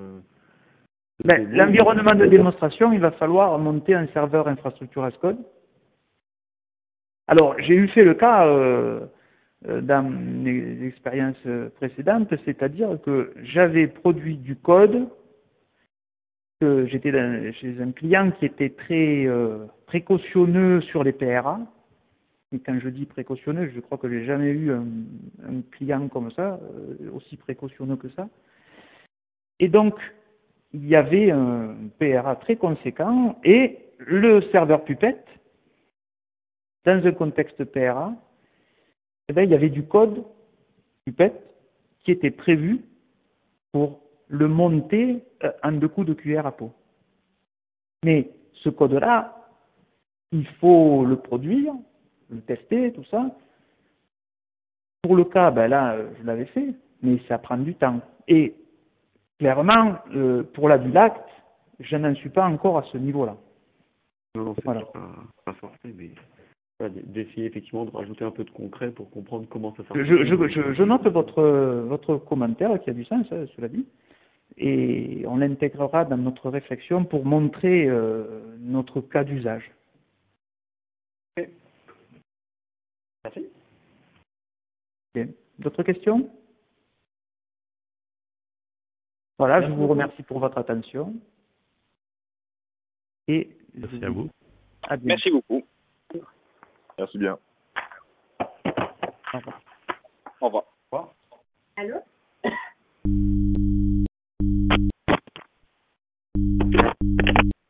de ben, l'environnement de démonstration, il va falloir monter un serveur infrastructure as code. Alors, j'ai eu fait le cas, euh, euh, dans mes expériences précédentes, c'est-à-dire que j'avais produit du code, que j'étais dans- chez un client qui était très euh, précautionneux sur les P R A. Et quand je dis précautionneux, je crois que j'ai jamais eu un, un client comme ça, euh, aussi précautionneux que ça. Et donc, il y avait un P R A très conséquent et le serveur Puppet, dans un contexte P R A, eh bien, il y avait du code Puppet qui était prévu pour le monter euh, en deux coups de cuillère à peau. Mais ce code-là, il faut le produire, le tester, tout ça. Pour le cas, ben là, je l'avais fait, mais ça prend du temps. Et clairement, euh, pour la Dulact, je n'en suis pas encore à ce niveau-là. Non, non, c'est Voilà. pas, pas forcé, mais voilà, d'essayer effectivement de rajouter un peu de concret pour comprendre comment ça Je, s'articule. je, je, je note votre, votre commentaire qui a du sens, hein, cela dit, et on l'intégrera dans notre réflexion pour montrer euh, notre cas d'usage. Ok. Merci. Bien. D'autres questions? Voilà, je vous remercie pour votre attention. Et je Merci vous à vous. dis à bientôt. Merci beaucoup. Merci bien. Au revoir. Au revoir. Au revoir. Allô?